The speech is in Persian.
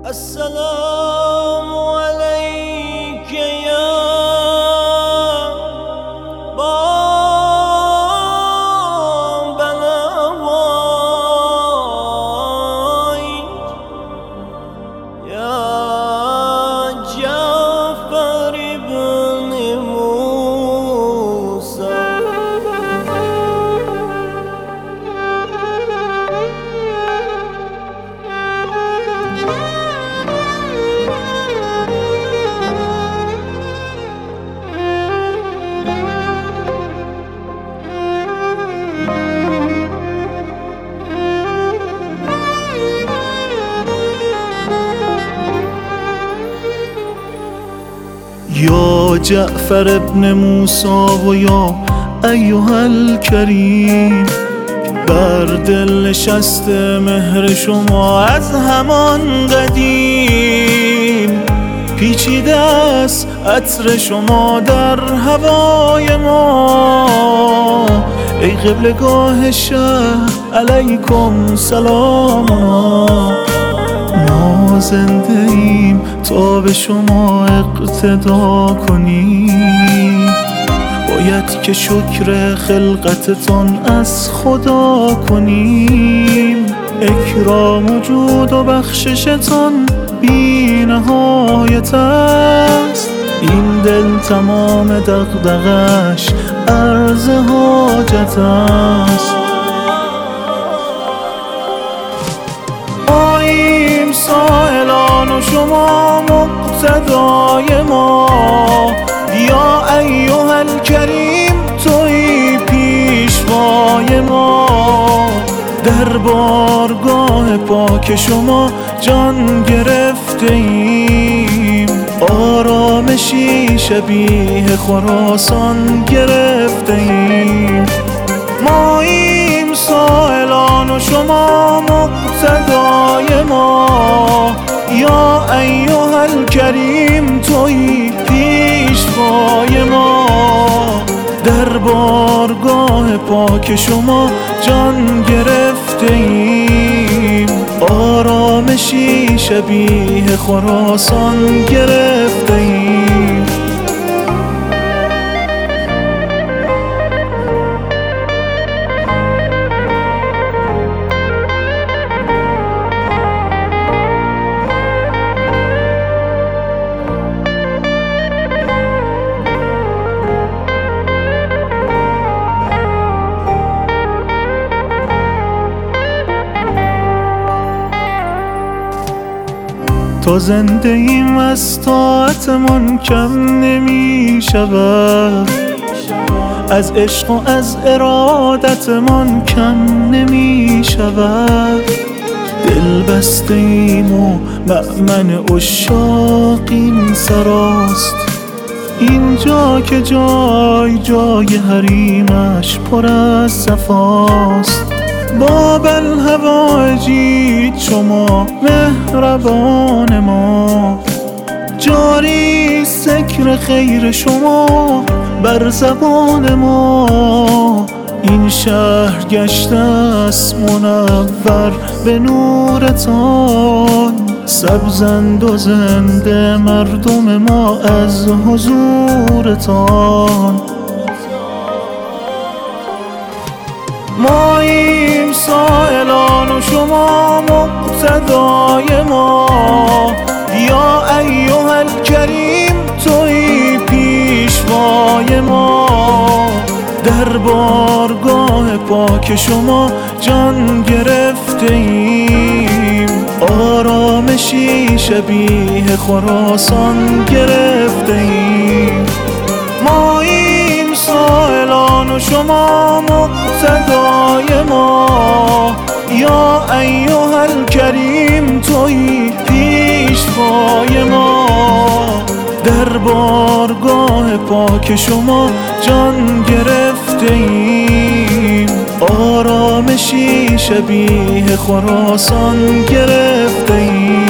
السلام عليك يا باب الهوى يا جعفر بن موسى. یا جعفر ابن موسی و یا ایها الکریم، بر دل نشسته مهر شما از همان قدیم. پیچیده است عطر شما در هوای ما، ای قبلگاه شهر علیکم سلامنا. ما زنده ایم تا به شما اقتدا کنیم، باید که شکر خلقتتان از خدا کنیم. اکرام و جود و بخششتان بی نهایت است، این دل تمام دغدغش عرض حاجت است. ماییم سائلان و شما مقتدای ما، یا ایها الکریم توی پیشوای ما. در بارگاه پاک شما جان گرفته ایم، آرامشی شبیه خراسان گرفته ایم. ماییم سائلان و شما مقتدای ما، یا ایها الکریم توی پیشوای ما. در بارگاه پاک شما جان گرفته ایم، آرامشی شبیه خراسان گرفته ایم. تا زنده ایم از طاعتمان کم نمی شود، از عشق و از ارادتمان کم نمی شود. دل بسته ایم و مأمن عشاق این سراست، اینجا که جای حریمش پر از صفاست. باب الهوایجید شما مهربان ما، جاری ذکر خیر شما بر زبان ما. این شهر گشته است منور به نورتان، سبزند و زنده مردم ما از حضورتان. ماییم سائلان و شما مقتدای ما، یا ایها الکریم توی پیشوای ما. در بارگاه پاک شما جان گرفته ایم، آرامشی شبیه خراسان گرفته ایم. ماییم سائلان و شما مقتدای ما، یا ایها الکریم توی پیشوای ما. در بارگاه پاک شما جان گرفته ایم، آرامشی شبیه خراسان گرفته ایم.